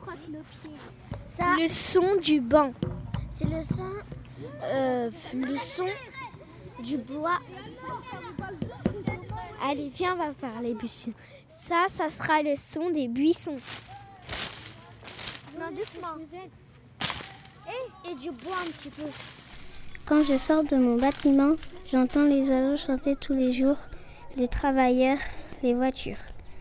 Ça, le son du banc. C'est le son du bois. Allez, viens, on va faire les buissons. Ça sera le son des buissons. Non, doucement. Et du bois un petit peu. Quand je sors de mon bâtiment, j'entends les oiseaux chanter tous les jours, les travailleurs, les voitures.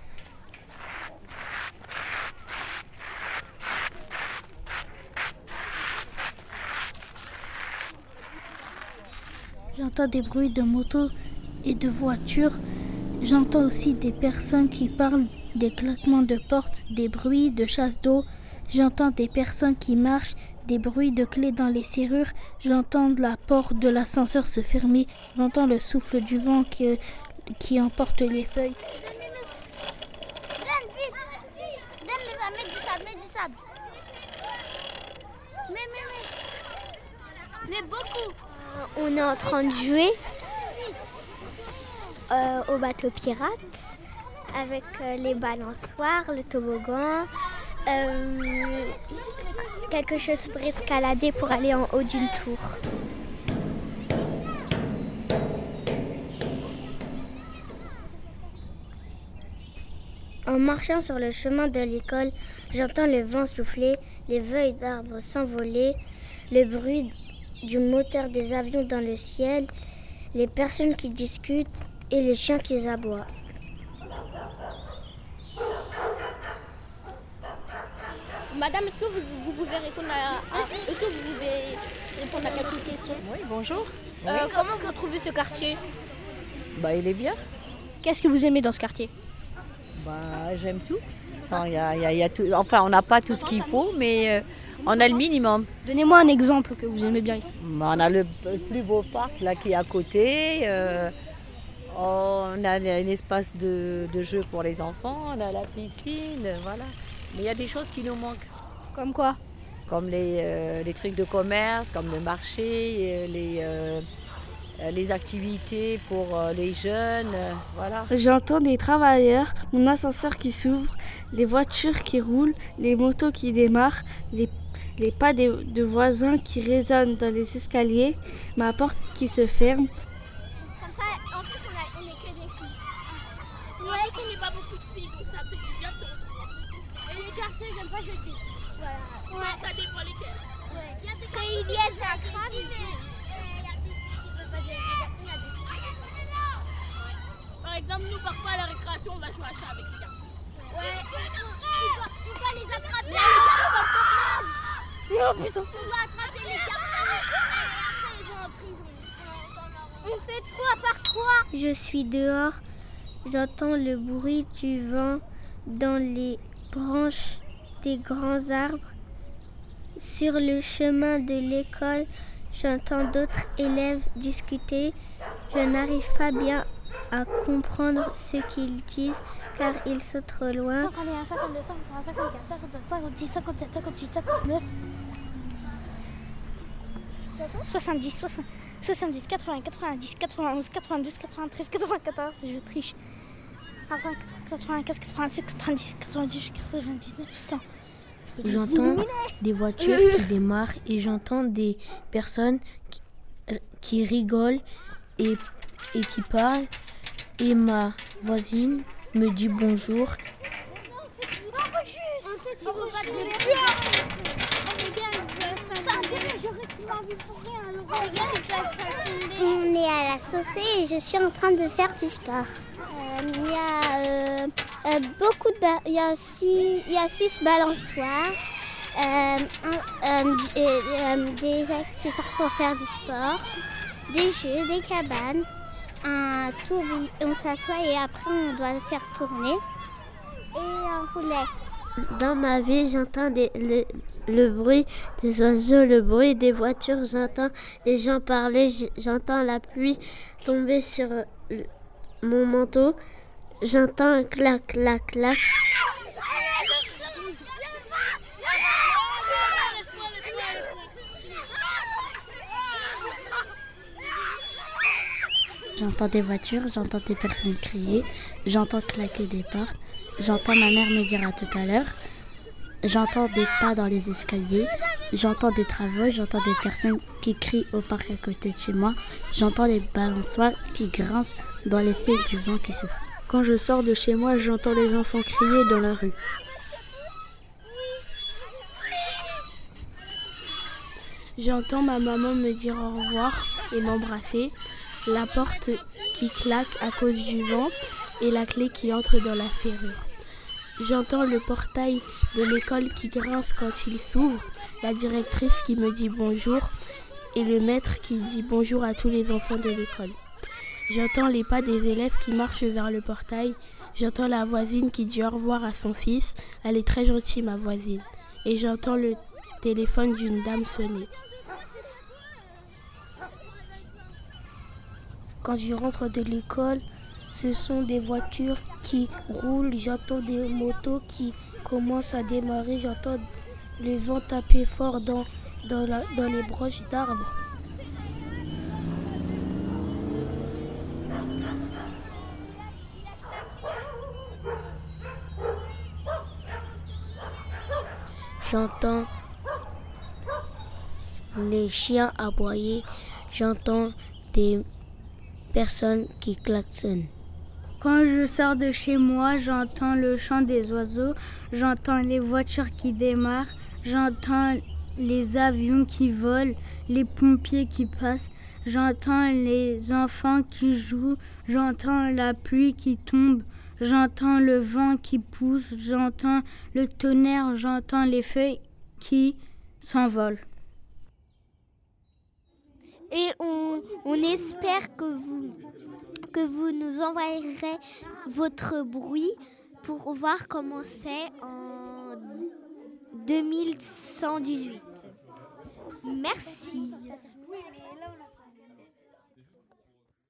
J'entends des bruits de motos et de voitures. J'entends aussi des personnes qui parlent, des claquements de portes, des bruits de chasse d'eau. J'entends des personnes qui marchent, des bruits de clés dans les serrures. J'entends la porte de l'ascenseur se fermer. J'entends le souffle du vent qui emporte les feuilles. Donne vite. Donne mets du sable. Mais beaucoup. On est en train de jouer au bateau pirate avec les balançoires, le toboggan, quelque chose pour escalader pour aller en haut d'une tour. En marchant sur le chemin de l'école, j'entends le vent souffler, les feuilles d'arbres s'envoler, le bruit du moteur des avions dans le ciel, les personnes qui discutent et les chiens qui aboient. Madame, est-ce que vous pouvez répondre à quelques questions? Oui, bonjour. Comment vous trouvez ce quartier? Il est bien. Qu'est-ce que vous aimez dans ce quartier? J'aime tout. Enfin, y a tout. Enfin, on n'a pas tout ce qu'il faut, mais on a le minimum. Donnez-moi un exemple que vous aimez bien ici. On a le plus beau parc là qui est à côté. On a un espace de jeu pour les enfants. On a la piscine, voilà. Mais il y a des choses qui nous manquent. Comme quoi? Comme les trucs de commerce, comme le marché, les activités pour les jeunes, voilà. J'entends des travailleurs, mon ascenseur qui s'ouvre, les voitures qui roulent, les motos qui démarrent, les pas de voisins qui résonnent dans les escaliers, ma porte qui se ferme. Comme ça, en plus, on est que des filles. Ouais, on n'est pas beaucoup de filles, donc ça fait du bien. Et les quartiers, j'aime pas jeter. Voilà. Ouais, ça dépend lesquels. Ouais. Quand il y a ça crame, par exemple, nous, parfois, à la récréation, on va jouer à ça avec les garçons. Ouais. On doit les attraper. Non, putain. On doit attraper les garçons. Et après, ils vont en prison. On fait 3 par 3. Je suis dehors, j'entends le bruit du vent dans les branches des grands arbres. Sur le chemin de l'école, j'entends d'autres élèves discuter. Je n'arrive pas bien à comprendre ce qu'ils disent car ils sont trop loin. 51, 52, 53, 54, 55, 56, 57, 58, 59, 70, 70, 80, 90, 91, 92, 93, 94, je triche. 95, 96, 90, 98, 99, 100. J'entends des voitures qui démarrent et j'entends des personnes qui rigolent et qui parlent. Et ma voisine me dit bonjour. On est à la Saucée et je suis en train de faire du sport. Il y a beaucoup de il y a 6 balançoires, des accessoires pour faire du sport, des jeux, des cabanes, un tourbillon, on s'assoit et après on doit faire tourner et un roulet. Dans ma vie, j'entends le bruit des oiseaux, le bruit des voitures, j'entends les gens parler, j'entends la pluie tomber sur mon manteau, j'entends un clac, clac, clac. J'entends des voitures, j'entends des personnes crier, j'entends claquer des portes, j'entends ma mère me dire à tout à l'heure, J'entends des pas dans les escaliers, j'entends des travaux, j'entends des personnes qui crient au parc à côté de chez moi, j'entends les balançoires qui grincent dans l'effet du vent qui souffle. Quand je sors de chez moi, j'entends les enfants crier dans la rue. J'entends ma maman me dire au revoir et m'embrasser, la porte qui claque à cause du vent et la clé qui entre dans la serrure. J'entends le portail de l'école qui grince quand il s'ouvre, la directrice qui me dit bonjour et le maître qui dit bonjour à tous les enfants de l'école. J'entends les pas des élèves qui marchent vers le portail. J'entends la voisine qui dit au revoir à son fils. Elle est très gentille, ma voisine. Et j'entends le téléphone d'une dame sonner. Quand je rentre de l'école, ce sont des voitures qui roulent, j'entends des motos qui commencent à démarrer, j'entends le vent taper fort dans les branches d'arbres. J'entends les chiens aboyer, j'entends des personnes qui klaxonnent. Quand je sors de chez moi, j'entends le chant des oiseaux, j'entends les voitures qui démarrent, j'entends les avions qui volent, les pompiers qui passent, j'entends les enfants qui jouent, j'entends la pluie qui tombe, j'entends le vent qui pousse, j'entends le tonnerre, j'entends les feuilles qui s'envolent. Et on espère que vous nous envoyerez votre bruit pour voir comment c'est en 2118. Merci.